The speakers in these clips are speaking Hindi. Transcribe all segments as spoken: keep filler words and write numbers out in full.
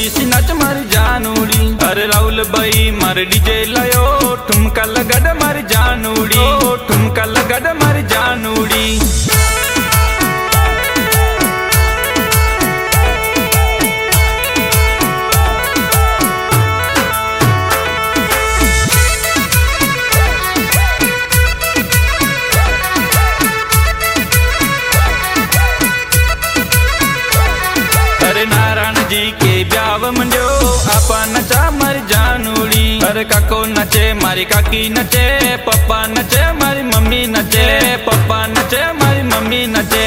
सी नच मारी जानूड़ी। अरे राहुल भाई मारे डीजे लायो ठुमका लगड़ मारी जानूड़ी, ठुमका लगड़ मारी जानूड़ी। अरे नारायण जी के ब्याव मंडो आपा नचा मारी जानूड़ी। अरे काको नचे मारी काकी नचे, पप्पा नचे मारी मम्मी नचे, पप्पा नचे मारी मम्मी नचे।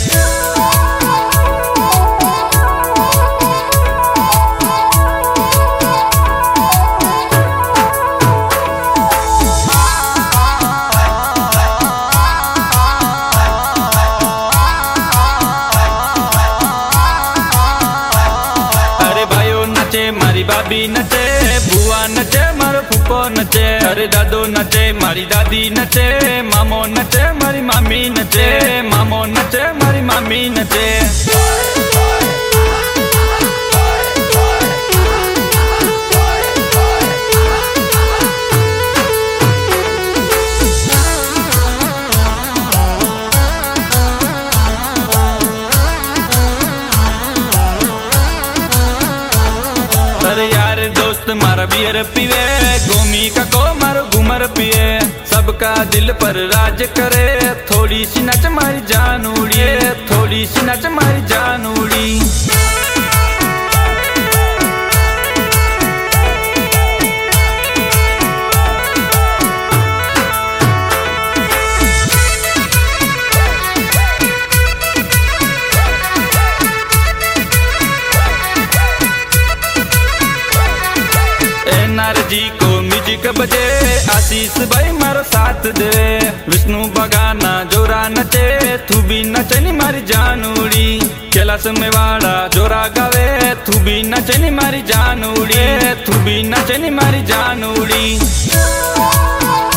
मारी भाभी नचे, बुआ नचे, मारो फूफो नचे। अरे दादो नचे मारी दादी नचे, मामो नचे मारी मामी नचे, मामो नचे मारी मामी नचे। अरे यार दोस्त मारा बियर पीवे, गोमी का को मारो घूमर पिए। सबका दिल पर राज करे, थोड़ी सी नच मारी जानूड़ी, थोड़ी सी नच मारी जानूड़ी। जी को म्यूजिक बजे, आशीष भाई मारो साथ दे। विष्णु बगाना जोरा नचे, तू भी नचनी मारी जानूड़ी। कैलाश मेवाड़ा जोरा गावे, तू भी नचनी मारी जानूड़ी, तू भी नचनी मारी जानूड़ी।